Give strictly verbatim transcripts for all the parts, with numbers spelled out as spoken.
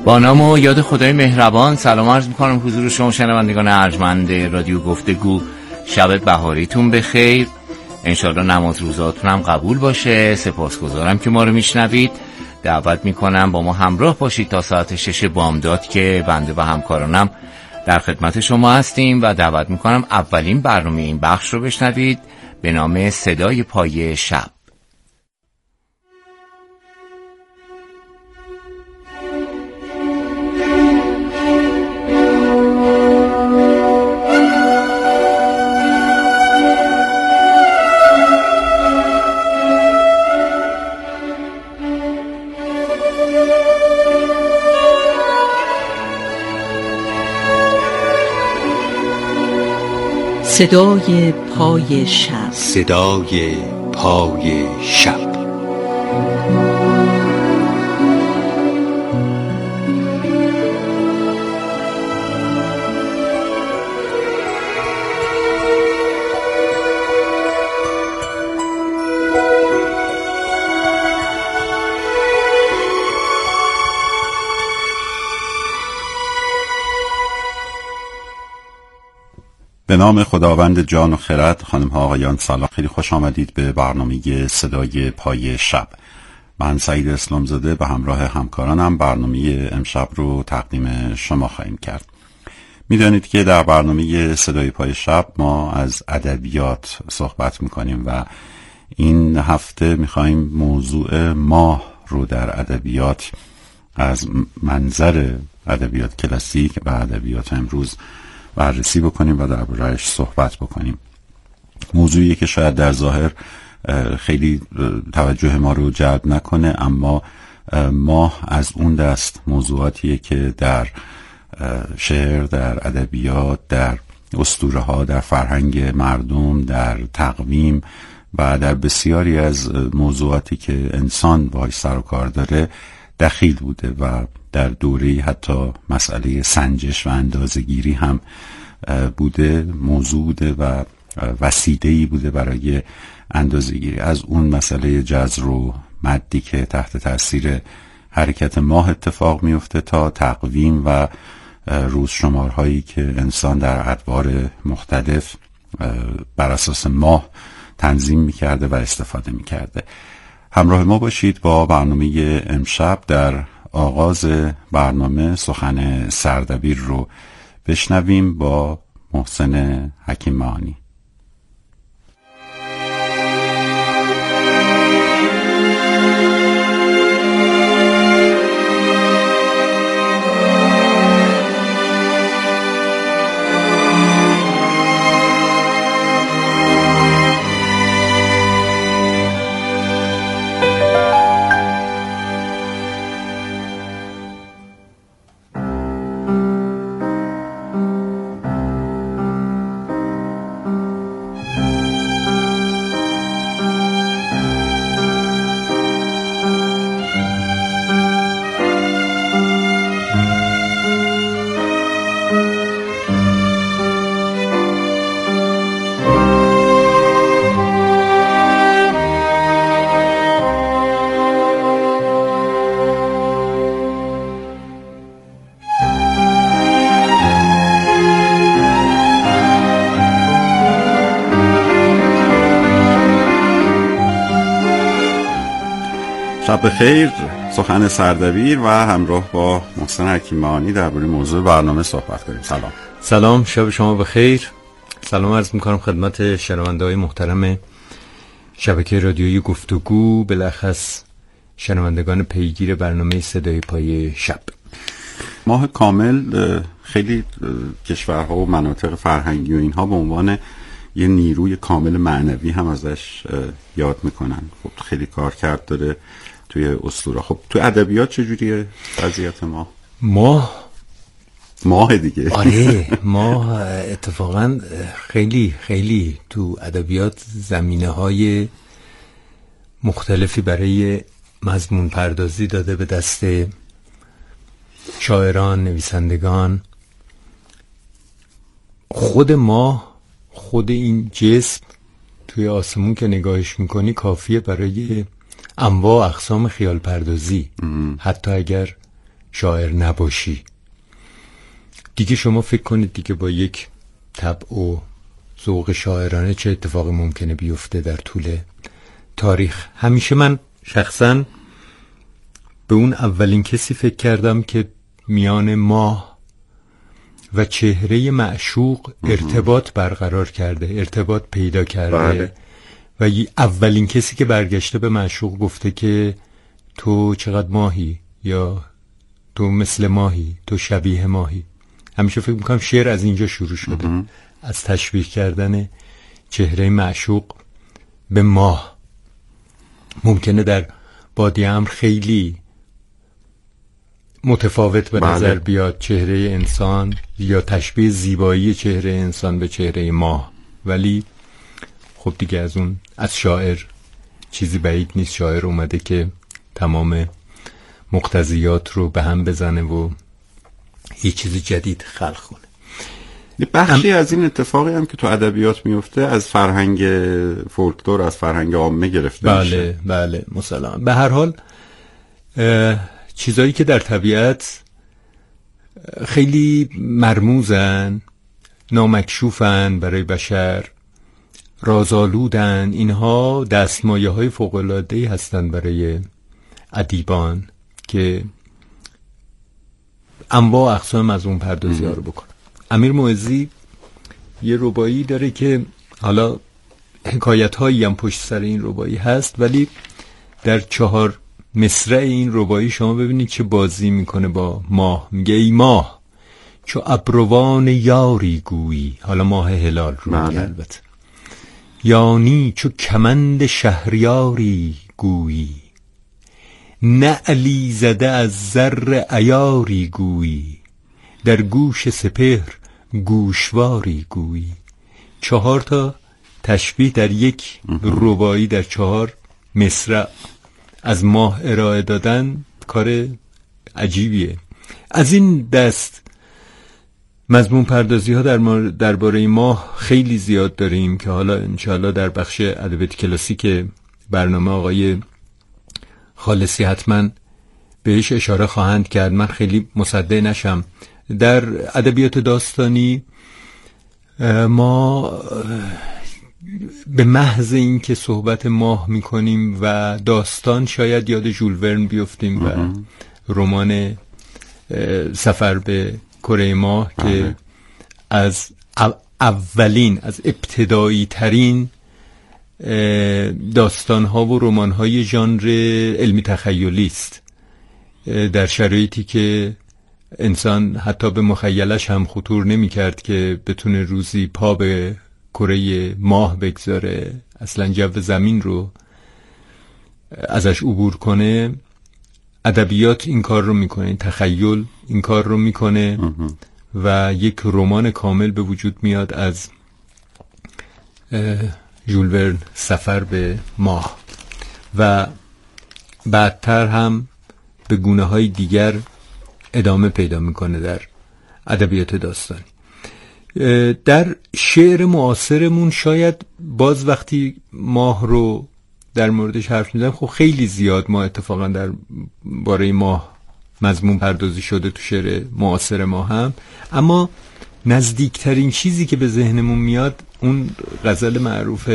با نام و یاد خدای مهربان سلام عرض میکنم حضور شما شنوندگان ارجمند رادیو گفتگو. شب بهاریتون بخیر، انشالله نماز روزاتون هم قبول باشه. سپاسگزارم که ما رو میشنوید. دعوت میکنم با ما همراه باشید تا ساعت شش بامداد که بنده و همکارانم در خدمت شما هستیم و دعوت میکنم اولین برنامه این بخش رو بشنوید به نام صدای پای شب. صدای پای شب. صدای پای شب. به نام خداوند جان و خرد. خانم ها آقایان سلام، خیلی خوش آمدید به برنامه صدای پای شب. من سعید اسلامزاده به همراه همکارانم برنامه امشب رو تقدیم شما خواهیم کرد. میدانید که در برنامه صدای پای شب ما از ادبیات صحبت میکنیم و این هفته میخوایم موضوع ماه رو در ادبیات از منظر ادبیات کلاسیک و ادبیات امروز بررسی بکنیم و درباره‌اش صحبت بکنیم. موضوعی که شاید در ظاهر خیلی توجه ما رو جلب نکنه، اما ماه از اون دست موضوعاتیه که در شعر، در ادبیات، در اسطوره‌ها، در فرهنگ مردم، در تقویم و در بسیاری از موضوعاتی که انسان باهاش سر و کار داره دخیل بوده و در دوره حتی مسئله سنجش و اندازه‌گیری هم بوده، موضوع بوده و وسیله‌ای بوده برای اندازه‌گیری. از اون مسئله جذر و مدی که تحت تاثیر حرکت ماه اتفاق میفته تا تقویم و روز شمارهایی که انسان در ادوار مختلف بر اساس ماه تنظیم میکرده و استفاده میکرده. همراه ما باشید با برنامه امشب. در آغاز برنامه سخن سردبیر رو بشنویم با محسن حکیم معانی. شب بخیر. سخن سردبیر و همراه با محسن حکیم معانی درباره موضوع برنامه صحبت کنیم. سلام. سلام، شب شما بخیر. سلام عرض میکنم خدمت شنونده‌های محترم شبکه رادیویی گفتگو، بالاخص شنوندگان پیگیر برنامه صدای پای شب. ماه کامل خیلی کشورها و مناطق فرهنگی و اینها به عنوان یه نیروی کامل معنوی هم ازش یاد میکنن. خب خیلی کار کرد داره توی اسطوره. خب تو ادبیات چجوریه وضعیت ماه؟ ماه ماه دیگه. آره ماه اتفاقا خیلی خیلی تو ادبیات زمینه های مختلفی برای مضمون پردازی داده به دست شاعران، نویسندگان. خود ماه، خود این جسم توی آسمون که نگاهش میکنی کافیه برای انواع اقسام خیال پردازی. حتی اگر شاعر نباشی دیگه شما فکر کنید دیگه با یک طبع و ذوق شاعرانه چه اتفاقی ممکنه بیفته در طول تاریخ. همیشه من شخصا به اون اولین کسی فکر کردم که میان ماه و چهره معشوق ارتباط برقرار کرده، ارتباط پیدا کرده. بله. و اولین کسی که برگشته به معشوق گفته که تو چقدر ماهی، یا تو مثل ماهی، تو شبیه ماهی. همیشه فکر میکنم شعر از اینجا شروع شده، اه. از تشبیه کردن چهره معشوق به ماه. ممکنه در بادی امر خیلی متفاوت به نظر بله. بیاد چهره انسان یا تشبیه زیبایی چهره انسان به چهره ماه، ولی خب دیگه از اون از شاعر چیزی بعید نیست. شاعر اومده که تمام مقتضیات رو به هم بزنه و یه چیز جدید خلق کنه. یه بخشی ام... از این اتفاقی هم که تو ادبیات میفته از فرهنگ فولکلور، از فرهنگ عامه گرفته بله میشه. بله بله مثلا به هر حال چیزایی که در طبیعت خیلی مرموزن، نامکشوفن برای بشر، رازآلودن، اینها دستمایه های فوق‌العاده‌ای هستن برای ادیبان که انواع اقسام از اون پردازی ها رو بکنن. امیر معزی یه رباعی داره که حالا حکایت هایی هم پشت سر این رباعی هست، ولی در چهار مصرع این رباعی شما ببینید چه بازی میکنه با ماه. میگه ای ماه چو ابروان یاری گویی، حالا ماه هلال رو میگه البته، یانی چو کمند شهریاری گویی، نه علی زده از زر عیاری گویی، در گوش سپهر گوشواری گویی. چهار تا تشبیه در یک رباعی در چهار مصرع از ماه ارائه دادن کار عجیبیه. از این دست مضمون پردازی ها در درباره ماه خیلی زیاد داریم که حالا انشاءالله در بخش ادبیات کلاسیک برنامه آقای خالصی حتما بهش اشاره خواهند کرد. من خیلی مصدق نشم. در ادبیات داستانی ما به محض این که صحبت ماه میکنیم و داستان شاید یاد ژول ورن بیفتیم و رمان سفر به کره ماه که از اولین، از ابتدایی ترین داستان ها و رمان های ژانر علمی تخیلی است، در شرایطی که انسان حتی به مخیلش هم خطور نمی کرد که بتونه روزی پا به کره ماه بگذاره، اصلا جو زمین رو ازش عبور کنه. ادبیات این کار رو میکنه، این تخیل این کار رو میکنه و یک رمان کامل به وجود میاد از ژول ورن، سفر به ماه، و بعدتر هم به گونه های دیگر ادامه پیدا میکنه در ادبیات داستانی. در شعر معاصرمون شاید باز وقتی ماه رو در موردش حرف میزنیم، خب خیلی زیاد ما اتفاقا در باره ماه مضمون پردازی شده تو شعر معاصر ما هم، اما نزدیکترین چیزی که به ذهنمون میاد اون غزل معروف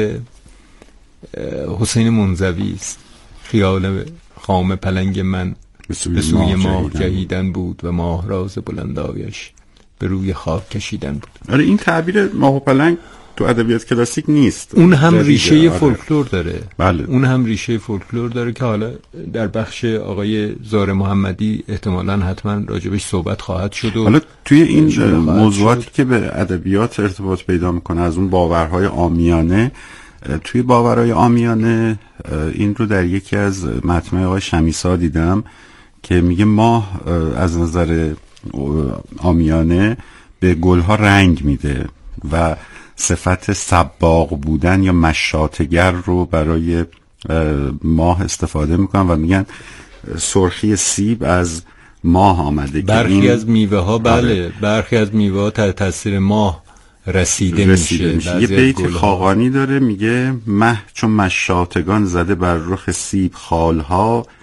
حسین منزوی است، خیال خام پلنگ من به سوی ماه جهیدن بود و ماه راز بلندایش به روی خاک کشیدن بود. آره این تعبیر ماه و پلنگ تو ادبیات کلاسیک نیست، اون هم ریشه فولکلور داره. بله. اون هم ریشه فولکلور داره که حالا در بخش آقای زار محمدی احتمالاً حتما راجبش صحبت خواهد شد و حالا توی این موضوعاتی شد که به ادبیات ارتباط پیدا میکنه، از اون باورهای عامیانه، توی باورهای عامیانه این رو در یکی از متن آقای شمیسا دیدم که میگه ماه از نظر عامیانه به گلها رنگ میده و صفت سباق بودن یا مشاطگر رو برای ماه استفاده میکنن و میگن سرخی سیب از ماه آمده. برخی از میوه ها بله برخی از میوه ها تحت تاثیر ماه رسیده, رسیده میشه, میشه. یه بیت خاقانی داره میگه مه چون مشاطگان زده بر رخ سیب خالها،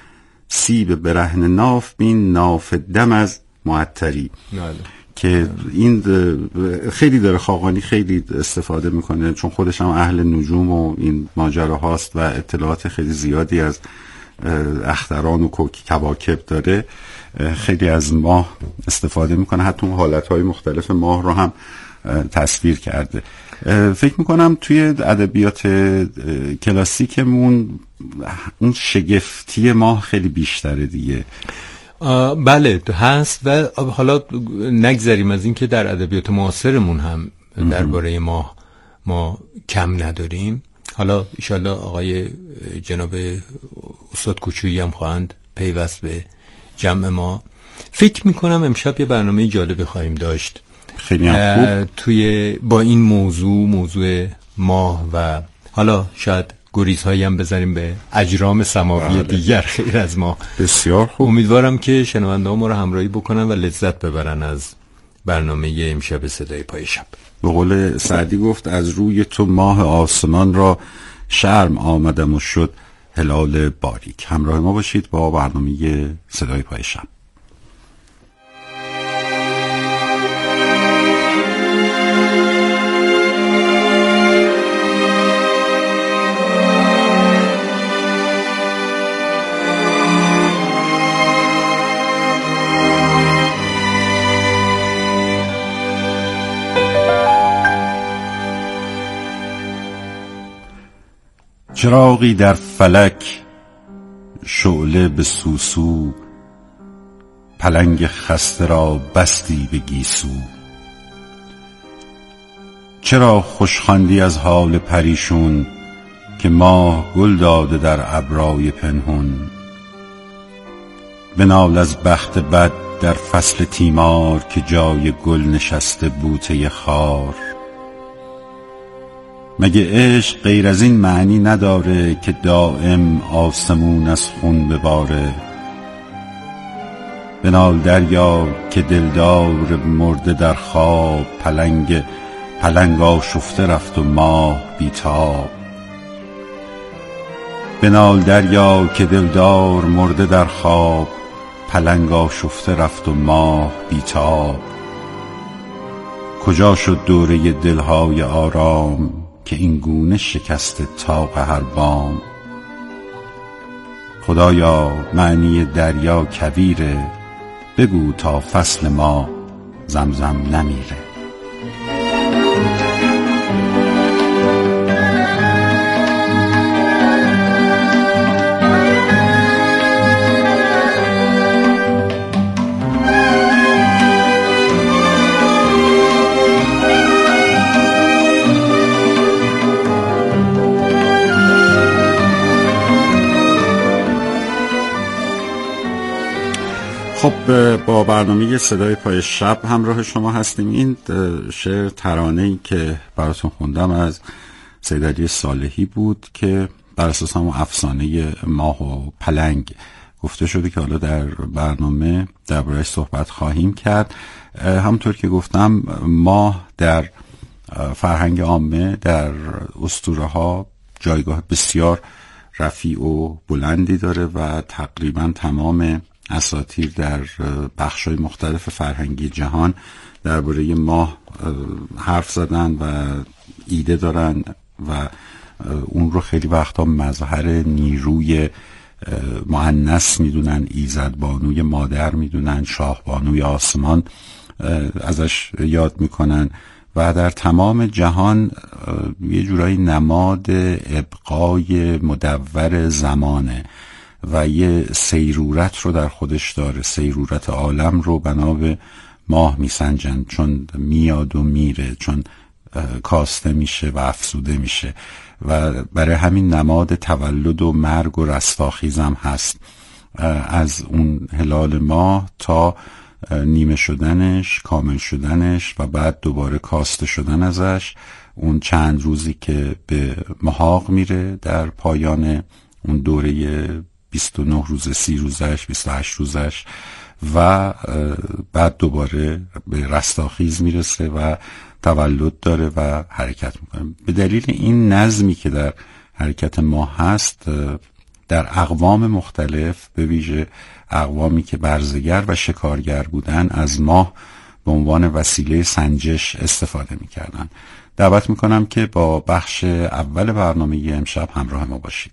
سیب برهنه ناف بین، ناف دم از معطری. که این خیلی داره خاقانی خیلی استفاده میکنه، چون خودش هم اهل نجوم و این ماجرا هاست و اطلاعات خیلی زیادی از اختران و کواکب داره. خیلی از ماه استفاده میکنه، حتی حالتهای مختلف ماه رو هم تصویر کرده. فکر میکنم توی ادبیات کلاسیکمون اون شگفتی ماه خیلی بیشتره دیگه. بله هست، و حالا نگذریم از این که در ادبیات معاصرمون هم درباره ماه ما کم نداریم. حالا انشالله آقای جناب استاد کوچویی هم خواهند پیوست به جمع ما. فکر میکنم امشب یه برنامه جالب خواهیم داشت خیلی خوب توی با این موضوع موضوع ماه، و حالا شاید گریزهایی هم بذاریم به اجرام سماوی دیگر خیر از ماه. بسیار خوب. امیدوارم که شنونده ها ما رو همراهی بکنن و لذت ببرن از برنامه امشب صدای پای شب. به قول سعدی گفت از روی تو ماه آسمان را شرم آمدم و شد هلال باریک. همراه ما باشید با برنامه صدای پای شب. چراغی در فلک شعله به سوسو، پلنگ خسته را بستی به گیسو. چرا خوش خواندی از حال پریشون، که ماه گل داده در ابرای پنهون. بنال از بخت بد در فصل تیمار، که جای گل نشسته بوته خار. مگه عشق غیر از این معنی نداره، که دائم آسمون از خون بباره. بنال دریا که دلدار مرده در خواب، پلنگ پلنگ آشفته رفت و ماه بیتاب. بنال دریا که دلدار مرده در خواب، پلنگ آشفته رفت و ماه بیتاب. کجا شد دوره دلهای آرام، که این گونه شکست طاق هر بام. خدایا معنی دریا کبیره، بگو تا فصل ما زمزم نمیره. خب با برنامه صدای پای شب همراه شما هستیم. این شعر ترانه‌ای که براتون خوندم از سید علی صالحی بود که بر اساس همون افسانه ماه و پلنگ گفته شده که حالا در برنامه درباره‌اش صحبت خواهیم کرد. همونطور که گفتم ماه در فرهنگ عامه در اسطوره‌ها جایگاه بسیار رفیع و بلندی داره و تقریبا تمام اساطیر در بخش‌های مختلف فرهنگی جهان درباره ماه حرف زدن و ایده دارن و اون رو خیلی وقتا مظهر نیروی مؤنث میدونن، ایزدبانوی مادر میدونن، شاهبانوی آسمان ازش یاد میکنن و در تمام جهان یه جورایی نماد ابقای مدور زمانه و یه سیرورت رو در خودش داره. سیرورت عالم رو بنا به ماه میسنجن، چون میاد و میره، چون کاسته میشه و افسوده میشه و برای همین نماد تولد و مرگ و رستاخیزم هست. از اون هلال ماه تا نیمه شدنش، کامل شدنش و بعد دوباره کاسته شدن ازش، اون چند روزی که به محاق میره در پایان اون دوره بیست و نه روز، سی روزش، بیست و هشت روزش و بعد دوباره به رستاخیز میرسه و تولد داره و حرکت میکنه. به دلیل این نظمی که در حرکت ماه هست در اقوام مختلف به ویژه اقوامی که برزگر و شکارگر بودن از ماه به عنوان وسیله سنجش استفاده می‌کردند. دعوت می‌کنم که با بخش اول برنامه امشب همراه ما باشید.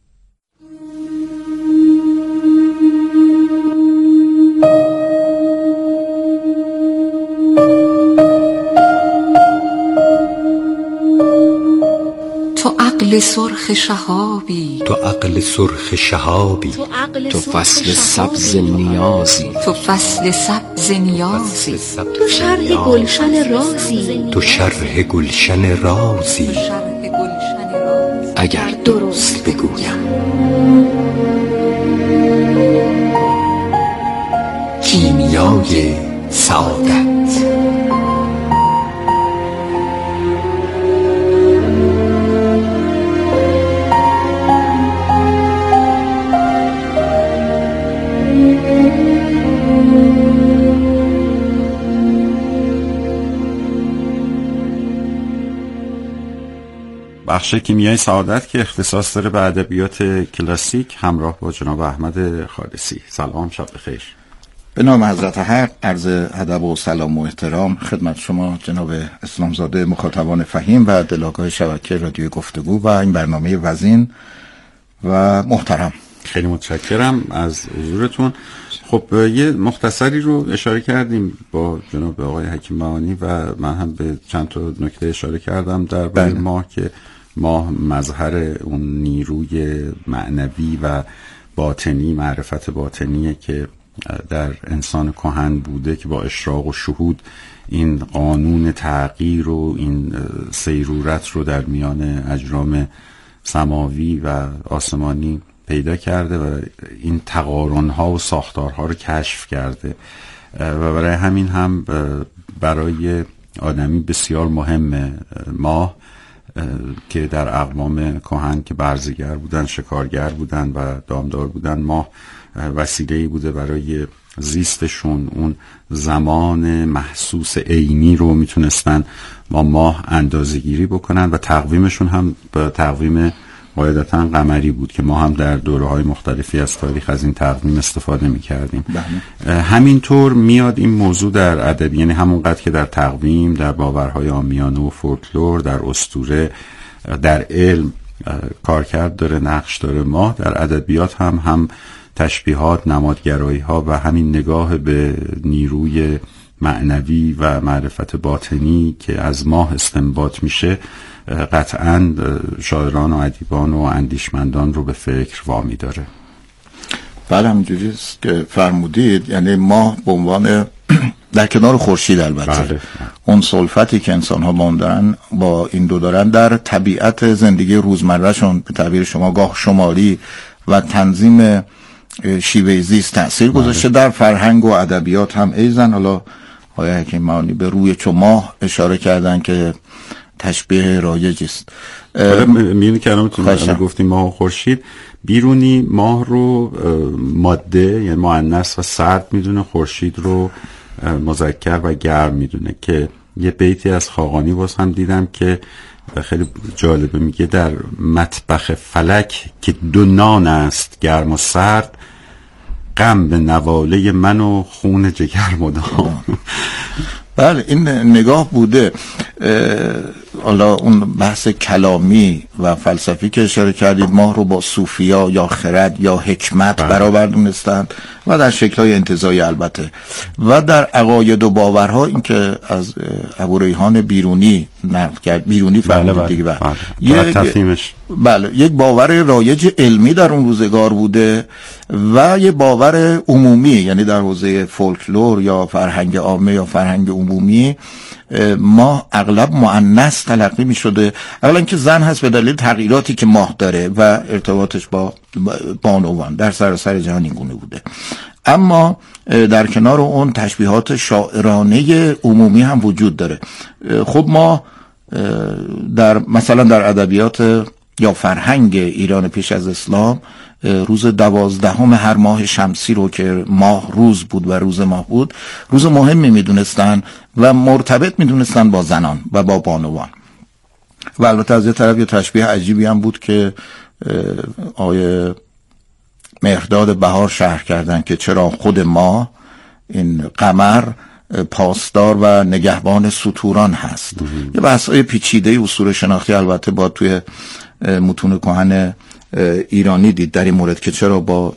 تو عقل سرخ شهابی، تو عقل سرخ شهابی، تو فصل سبز نیازی، تو فصل سبز نیازی، تو شرح گلشن رازی، تو شرح گلشن رازی. اگر درست بگویم کیمیای سعادت. بخش کیمیای سعادت که اختصاص داره به ادبیات کلاسیک، همراه با جناب احمد خالصی. سلام، شب بخیر. به نام حضرت حق عرض ادب و سلام و احترام خدمت شما جناب اسلامزاده مخاطبان فهیم و دلاگاه شبکه رادیو گفتگو و این برنامه وزین و محترم. خیلی متشکرم از حضورتون. خب یه مختصری رو اشاره کردیم با جناب آقای حکیم معانی و من هم به چند تا نکته اشاره کردم در بین ماه که ماه مظهر اون نیروی معنوی و باطنی، معرفت باطنیه که در انسان کهن بوده که با اشراق و شهود این قانون تغییر و این سیرورت رو در میان اجرام سماوی و آسمانی پیدا کرده و این تقارن‌ها و ساختارها رو کشف کرده و برای همین هم برای آدمی بسیار مهمه ماه که در اقوام کهن که برزگر بودن، شکارگر بودن و دامدار بودن، ماه وسیله‌ای بوده برای زیستشون. اون زمان محسوس عینی رو میتونستن با ماه اندازه‌گیری بکنن و تقویمشون هم به تقویم قاعدتاً قمری بود که ما هم در دوره‌های مختلفی از تاریخ از این تقویم استفاده می‌کردیم. همینطور میاد این موضوع در ادب، یعنی همونقدر که در تقویم، در باورهای عامیانه و فولکلور، در اسطوره، در علم کارکرد داره، نقش داره، ماه در ادبیات هم هم تشبیهات، نمادگرایی‌ها و همین نگاه به نیروی معنوی و معرفت باطنی که از ماه استنباط میشه قطعاً شاعران و ادیبان و اندیشمندان رو به فکر وامی داره. بله همینجوری است که فرمودید، یعنی ماه به عنوان در کنار خورشید البته بله. اون سلفتی که انسان ها با دارن با این دو دارن در طبیعت زندگی روزمرهشون به تعبیر شما گاه شماری و تنظیم شیوه زیست تأثیر گذاشته، در فرهنگ و ادبیات هم ایزن. حالا آقای حکیم معانی به روی چو ماه اشاره کردن که تشبیه رایجی است. می‌بینید که الان گفتیم ماه و خورشید، بیرونی ماه رو ماده یعنی مؤنث و سرد میدونه، خورشید رو مذکر و گرم میدونه که یه بیتی از خاقانی باز هم دیدم که خیلی جالبه، میگه در مطبخ فلک که دو نان است گرم و سرد، غم به نواله من و خون جگر مدام. بله این نگاه بوده. حالا اون بحث کلامی و فلسفی که اشاره کردید، ماه رو با صوفیا یا خرد یا حکمت برابر دونستند و در شکل‌های انتزاعی البته، و در عقاید و باورها این که از ابو ریحان بیرونی نقل کرد، بیرونی فرمود دیگه. بله یک تفهیمش بله یک باور رایج علمی در اون روزگار بوده و یک باور عمومی، یعنی در حوزه فولکلور یا فرهنگ عامه یا فرهنگ عمومی ماه اغلب مؤنث تلقی می شده. اولا که زن هست به دلیل تغییراتی که ماه داره و ارتباطش با بانوان در سراسر جهان این گونه بوده. اما در کنار اون تشبیهات شاعرانه عمومی هم وجود داره. خب ما در مثلا در ادبیات یا فرهنگ ایران پیش از اسلام روز دوازدهم هر ماه شمسی رو که ماه روز بود و روز ماه بود روز مهمی میدونستن و مرتبط میدونستن با زنان و با بانوان. و البته از یه طرف یه تشبیه عجیبی هم بود که آیه مهرداد بهار شرح کردن که چرا خود ماه این قمر پاسدار و نگهبان سطوران هست. یه بحث‌های پیچیده اصول شناختی البته با توی متون کهن ایرانی دید در این مورد که چرا با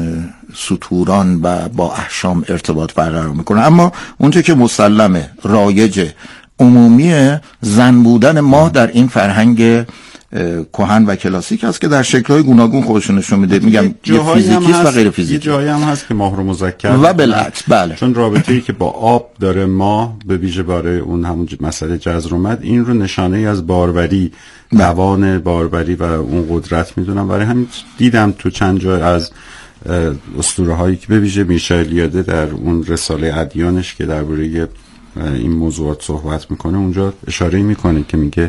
سطوران و با احشام ارتباط برقرار میکنه، اما اونچه که مسلمه رایج عمومی زن بودن ماه در این فرهنگ کهن و کلاسیک است که در شکل‌های گوناگون خودش نشون میده. میگم یه فیزیکی و غیر فیزیکی. یه جایی هم هست که ماه رو مذکر و بالعکس. بله، چون رابطه‌ای که با آب داره ماه به ویژه برای اون همون مسئله جذر اومد، این رو نشانه از باروری، توان باروری و اون قدرت میدونم. برای همین دیدم تو چند جای از اسطوره هایی که به ویژه میشا الیاده در اون رساله ادیانش که درباره این موضوعات صحبت میکنه اونجا اشاره میکنه که میگه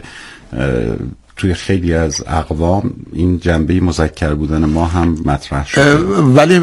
توی خیلی از اقوام این جنبه مذکر بودن ما هم مطرح شده، ولی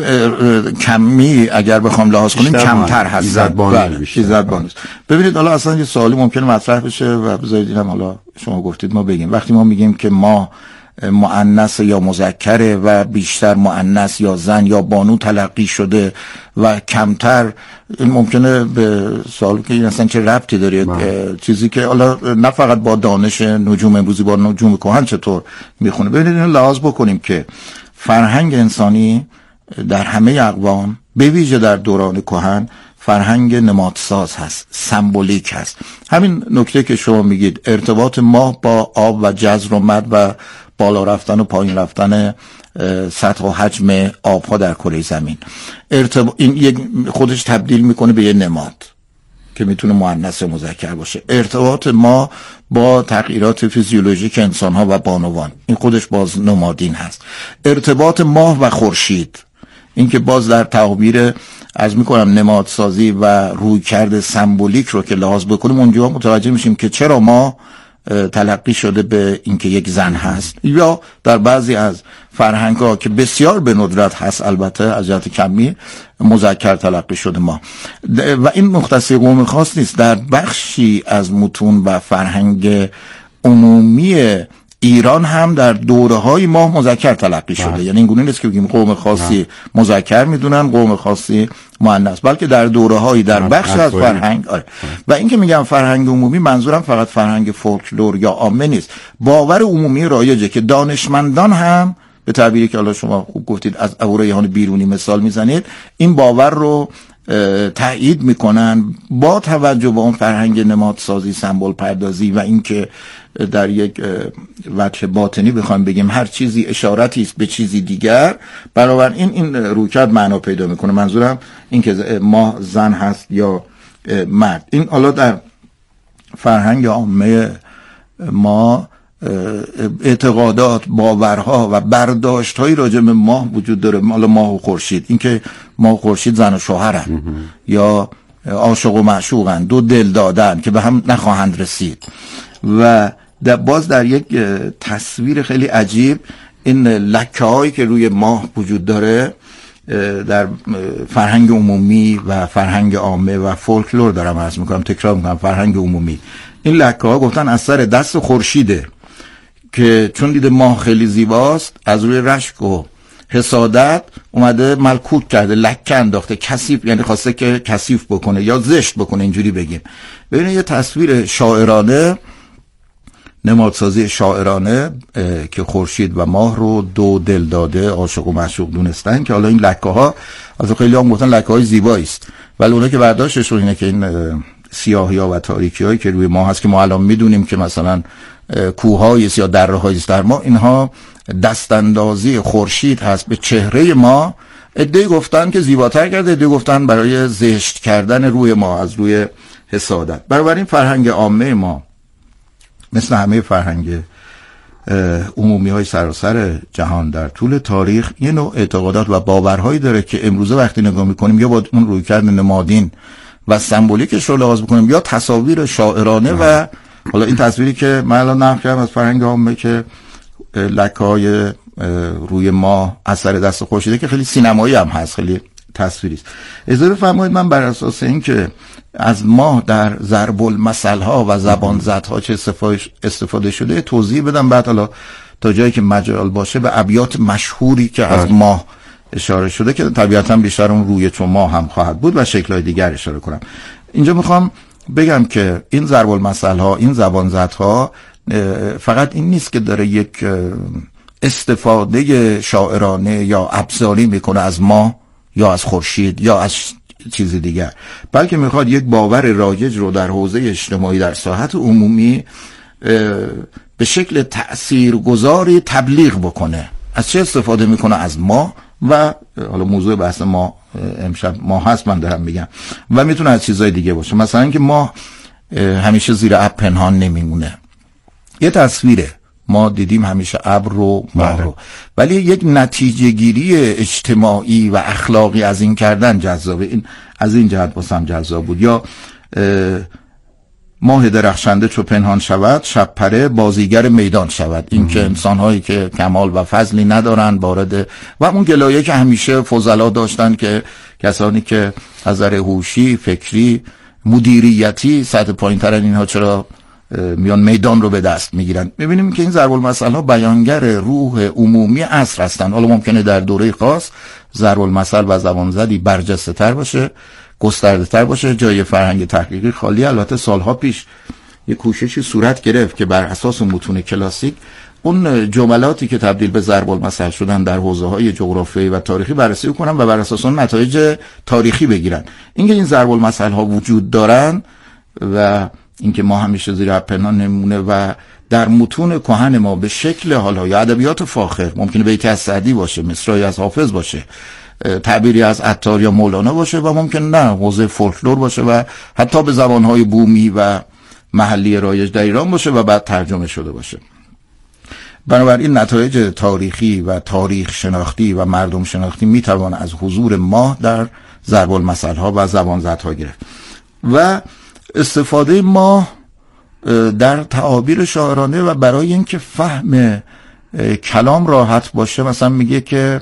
کمی اگر بخوام لحاظ کنیم کمتر هست. ایزدبانی بیشتر. ببینید حالا اصلا یه سوالی ممکنه مطرح بشه و بذارید اینم حالا شما گفتید ما بگیم. وقتی ما میگیم که ما مؤنث یا مذکره و بیشتر مؤنث یا زن یا بانو تلقی شده و کمتر، این ممکنه به سوال که این اصلا چه ربطی داره، چیزی که حالا نه فقط با دانش نجوم امروزی با نجوم کهن چطور میخونه. ببینید اینو لحاظ بکنیم که فرهنگ انسانی در همه اقوام به ویژه در دوران کهن فرهنگ نمادساز هست، سمبولیک هست. همین نکته که شما میگید ارتباط ماه با آب و جزر و مد و بالا رفتن و پایین رفتن سطح و حجم آبها در کره زمین، ارتباط این یک خودش تبدیل میکنه به یه نماد که میتونه مؤنث و مذکر باشه. ارتباط ما با تغییرات فیزیولوژیک انسانها و بانوان، این خودش باز نمادین هست. ارتباط ماه و خورشید، این که باز در تعبیر از میکنم نمادسازی و رویکرد سمبولیک رو که لحاظ بکنیم اونجا متوجه میشیم که چرا ما تلقی شده به اینکه یک زن هست، یا در بعضی از فرهنگ‌ها که بسیار به ندرت هست البته از جهت کمی مذکر تلقی شده ما. و این مختص قوم خاص نیست، در بخشی از متون و فرهنگ عمومی ایران هم در دوره‌های ماه مذکر تلقی شده. یعنی این گونه نیست که بگیم قوم خاصی مذکر میدونن قوم خاصی مؤنث، بلکه در دوره‌های در بخش از فرهنگ. آره. و این که میگم فرهنگ عمومی، منظورم فقط فرهنگ فولکلور یا عامه نیست، باور عمومی رایجه که دانشمندان هم به تعبیری که حالا شما خوب گفتید از اهوراییان بیرونی مثال میزنید، این باور رو تایید میکنن با توجه به اون فرهنگ نمادسازی، سمبل پردازی و اینکه در یک وجه باطنی بخوایم بگیم هر چیزی اشارتی است به چیزی دیگر، بنابراین این این رویکرد معنا پیدا میکنه. منظورم این که ما زن هست یا مرد. این حالا در فرهنگ عامه ما اعتقادات، باورها و برداشت‌های راجع به ماه وجود داره. حالا ماه و خورشید، اینکه ماه و خورشید زن و شوهرن یا عاشق و معشوقن، دو دل دادن که به هم نخواهند رسید. و در باز در یک تصویر خیلی عجیب این لکه هایی که روی ماه وجود داره در فرهنگ عمومی و فرهنگ عامه و فولکلور دارم عرض میکنم، تکرار میکنم، فرهنگ عمومی، این لکه ها گفتن اثر دست خورشیده که چون دیده ماه خیلی زیباست از روی رشک و حسادت اومده ملکوک کرده، لکه انداخته، کثیف، یعنی خواسته که کثیف بکنه یا زشت بکنه، اینجوری بگیم. ببینید یه تصویر شاعرانه، نمادسازی شاعرانه که خورشید و ماه رو دو دل داده، عاشق و معشوق دونستن، که حالا این لکه ها از خیلی هم گفتن لکه های زیبایی است، ولی اونها که برداشتشون اینه که این سیاهی ها و تاریکی هایی که روی ماه هست که ما الان میدونیم که مثلا کوه‌هایی است یا دره‌هایی است در ما، اینها دستاندازی خورشید هست به چهره ما. عده‌ای گفتن که زیباتر کرده، عده‌ای گفتن برای زشت کردن روی ما از روی حسادت. بنابراین فرهنگ عامه ما مثل همه فرهنگ عمومی های سراسر جهان در طول تاریخ یه نوع اعتقادات و باورهایی داره که امروزه وقتی نگاه میکنیم یا با اون رویکرد نمادین و سمبولیکش رو لحاظ بکنیم یا تصاویر شاعرانه و حالا این تصویری که من الان نقل کردم از فرهنگ عامه که لکه‌های روی ما اثر دست خورشیده که خیلی سینمایی هم هست، خیلی تصویری است. اجازه بفرمایید من بر اساس این که از ماه در ضرب المثل ها و زبان زد ها چه استفاده شده توضیح بدم، بعد حالا تا جایی که مجال باشه به ابیات مشهوری که از ماه اشاره شده که طبیعتا بیشتر اون روی چون ماه هم خواهد بود و شکل‌های دیگر اشاره کنم. اینجا میخوام بگم که این ضرب المثل ها، این زبان زدها فقط این نیست که داره یک استفاده شاعرانه یا ابزاری میکنه از ماه یا از خورشید یا از چیز دیگر، بلکه میخواد یک باور رایج رو در حوزه اجتماعی در ساحت عمومی به شکل تأثیرگذاری تبلیغ بکنه. از چه استفاده میکنه؟ از ماه، و حالا موضوع بحث ما امشب ماه هست من دارم میگم، و میتونه از چیزهای دیگه باشه. مثلا اینکه ماه همیشه زیر ابر پنهان نمیمونه. یه تصویره، ما دیدیم همیشه ابر رو ماه رو، ولی یک نتیجه گیری اجتماعی و اخلاقی از این کردن جذابه. این از این جهت واسم جذاب بود. یا ماه درخشنده چو پنهان شود، شب پره بازیگر میدان شود. این که انسان‌هایی که کمال و فضلی ندارن وارد، و اون گلایه که همیشه فضلا داشتن که کسانی که از نظر هوشی، فکری، مدیریتی سطح پایین‌ترن، اینها چرا میان میدان رو به دست میگیرن. میبینیم که این ضرب المثل ها بیانگر روح عمومی عصر هستن. حالا ممکنه در دوره خاص ضرب المثل و زبان زدی برجسته تر باشه، گسترده تر باشه، جای فرهنگ تحقیقی خالی. البته سالها پیش یک کوششی صورت گرفت که بر اساس متون کلاسیک اون جملاتی که تبدیل به ضرب المثل شدن در حوزه‌های جغرافیایی و تاریخی بررسی کنن و بر اساس اون نتایج تاریخی بگیرن. اینکه این ضرب المثل ها وجود دارن و اینکه ما همیشه زیر ابر پنهان نمونه و در متون کهن ما به شکل حالا یا ادبیات فاخر، ممکنه بیتی از سعدی باشه، مصرعی از حافظ باشه، تعبیری از عطار یا مولانا باشه، و ممکن نه حوزه فولکلور باشه و حتی به زبانهای بومی و محلی رایج در ایران باشه و بعد ترجمه شده باشه. بنابراین نتایج تاریخی و تاریخ شناختی و مردم شناختی میتوان از حضور ماه در ضرب المثل ها و زبان زدها گرفت. و استفاده ماه در تعابیر شاعرانه و برای اینکه فهم کلام راحت باشه، مثلا میگه که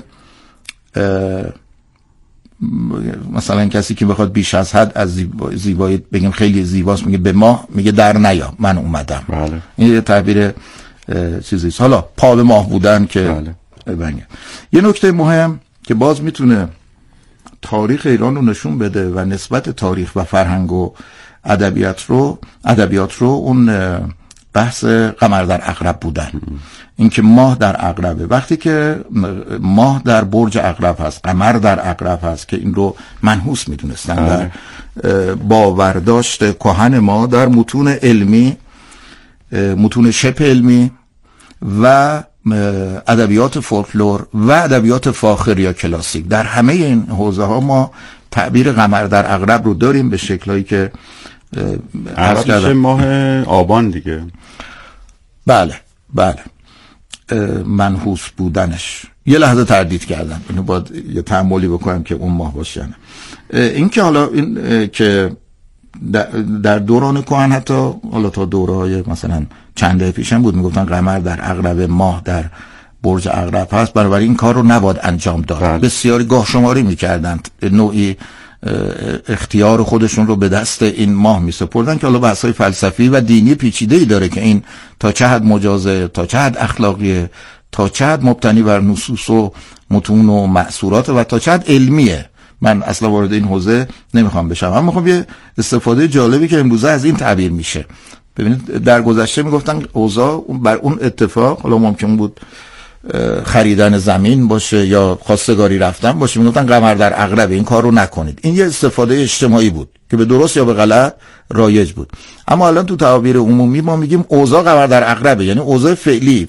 مثلا کسی که بخواد بیش از حد از زیبایی بگیم خیلی زیباست، میگه به ماه، میگه در نیا من اومدم. بله. این یه تعبیر چیزیست. حالا پا به ماه بودن که بله. یه نکته مهم که باز میتونه تاریخ ایران رو نشون بده و نسبت تاریخ و فرهنگ و ادبیات رو ادبیات رو اون بحث قمر در عقرب بودن. اینکه ماه در عقربه، وقتی که ماه در برج عقرب هست، قمر در عقرب هست، که این رو منحوس میدونستن در باورداشت کهن ما، در متون علمی، متون شبه علمی و ادبیات فولکلور و ادبیات فاخر یا کلاسیک، در همه این حوزه ها ما تعبیر قمر در عقرب رو داریم به شکلایی که عرض کردم. ماه آبان دیگه. بله بله منحوس بودنش. یه لحظه تردید کردم، اینو باید یه تأملی بکنم که اون ماه باشه. این که حالا این که در دوران کهن حتی حالا تا دوره‌های مثلا چند دهه پیش هم بود میگفتن قمر در عقرب، ماه در برج عقرب هست، بنابراین این کار رو نباید انجام داد. بسیاری گاه شماری میکردند، نوعی اختیار خودشون رو به دست این ماه میسپردن که حالا بحث‌های فلسفی و دینی پیچیده‌ای داره که این تا چه حد مجازه، تا چه حد اخلاقیه، تا چه حد مبتنی بر نصوص و متون و مأثورات و تا چه حد علمیه. من اصلا وارد این حوزه نمیخوام بشم، اما میخوام یه استفاده جالبی که امروزه از این تعبیر میشه. ببینید در گذشته میگفتن اوضاع بر اون اتفاق، حالا ممکن بود خریدن زمین باشه یا خواستگاری رفتن باشه، میگفتن قمر در عقرب، این کار رو نکنید. این یه استفاده اجتماعی بود که به درست یا به غلط رایج بود. اما الان تو تعابیر عمومی ما میگیم اوضاع قمر در عقربه، یعنی اوضاع فعلی